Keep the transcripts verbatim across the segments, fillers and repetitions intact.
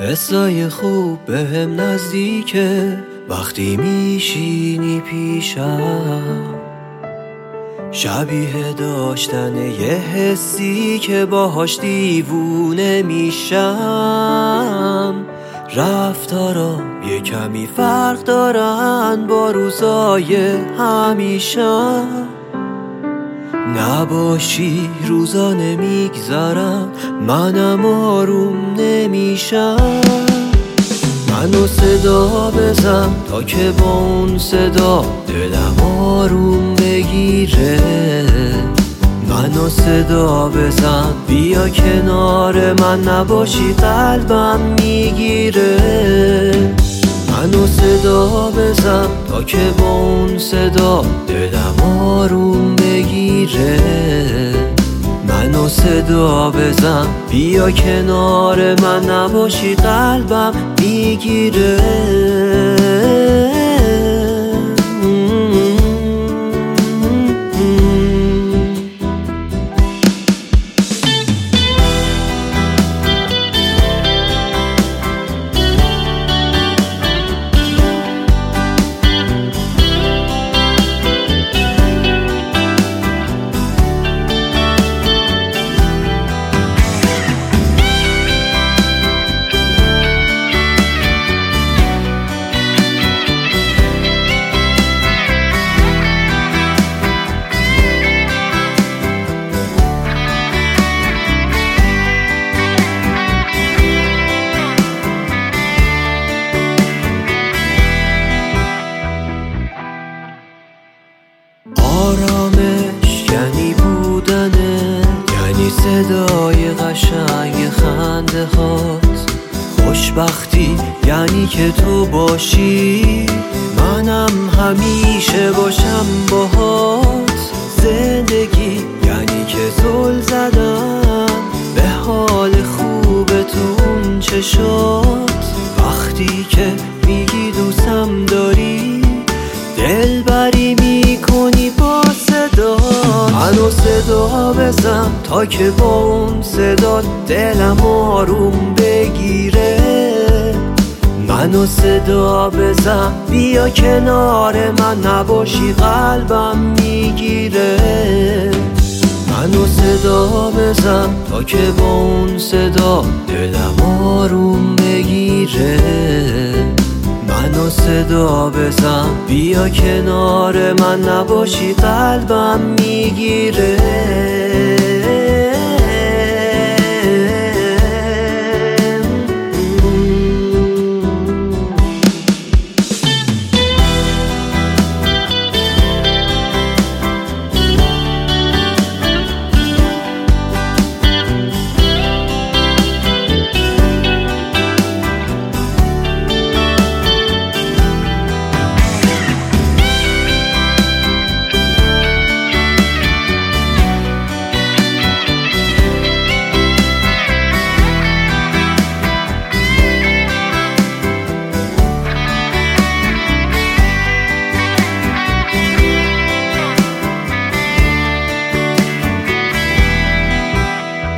حسای خوب بهم نزدیکه وقتی میشینی پیشم، شبیه داشتن یه حسی که باهاش دیوونه میشم. رفتارام یه کمی فرق دارن با روزای همیشه، نباشی روزا نمیگذرم، منم آروم نمیشم. منو صدا بزن تا که با اون صدا دلم آروم بگیره. منو صدا بزن بیا کنار من، نباشی قلبم میگیره. منو صدا بزن تا که با اون صدا دلم آروم بگیره. منو صدا بزن بیا کنار من، نباشی قلبم میگیره. آرامش یعنی بودنه، یعنی صدای قشنگ خنده هات. خوشبختی یعنی که تو باشی، منم همیشه باشم باهات. زندگی یعنی که زل زدم به حال خوب تو اون چشات. وقتی که میگی دوستم داری، دلبری میکنی با صدا. منو صدا بزن تا که با اون صدا دلم آروم بگیره. منو صدا بزن بیا کنار من، نباشی قلبم میگیره. منو صدا بزن تا که با اون صدا دلم آروم بگیره. منو صدا بزن بیا کنار من، نباشی قلبم میگیره.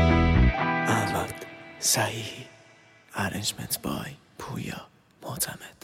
صحیح. Arrangements by پویا معتمد.